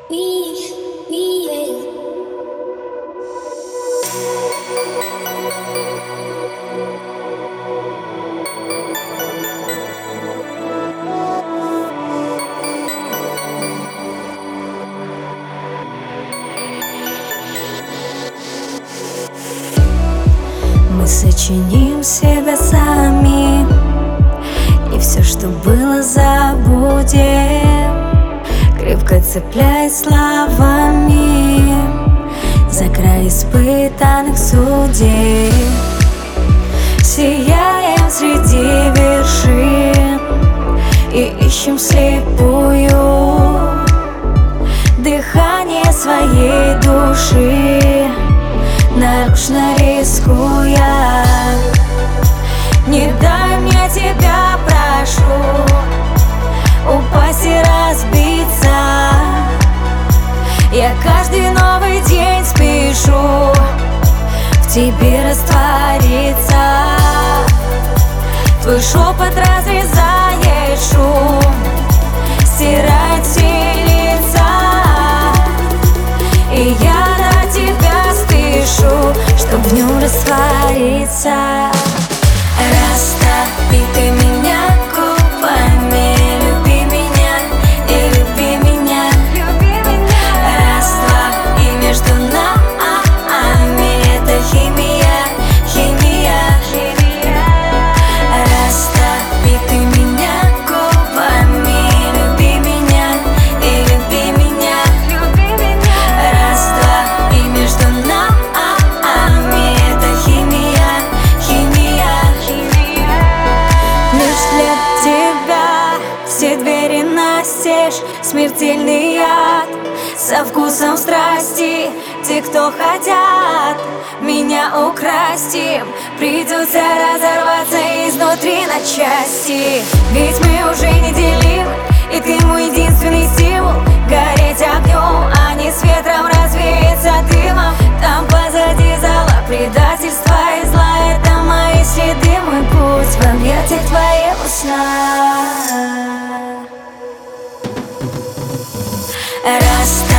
Мы сочиним себя сами, и все, что было, забудем, крепко цепляясь словами за край испытанных судеб. Сияем среди вершин и ищем слепую дыхание своей души, нарочно рискуя. Не дай мне, тебя прошу, упасть и разбиться. Я каждый новый день спешу в тебе раствориться. Твой шепот разрезает шум, стирает все лица, и я на тебя спешу, чтоб в нем раствориться. Растопи ты меня губами, люби меня и люби меня. Раз, два, и между нами это химия, химия. Растопи ты меня губами, люби меня и люби меня. Раз, два, и между нами это химия, химия. Лишь для тебя все двери настежь, смертельный яд со вкусом страсти. Те, кто хотят меня украсть, им придется разорваться изнутри на части. Ведь мы уже неделимы, и ты мой единственный стимул гореть огнем, а не с ветром развеяться дымом. Там позади зала предательства и зла, это мои следы, мой путь в объятиях твоего сна. Раз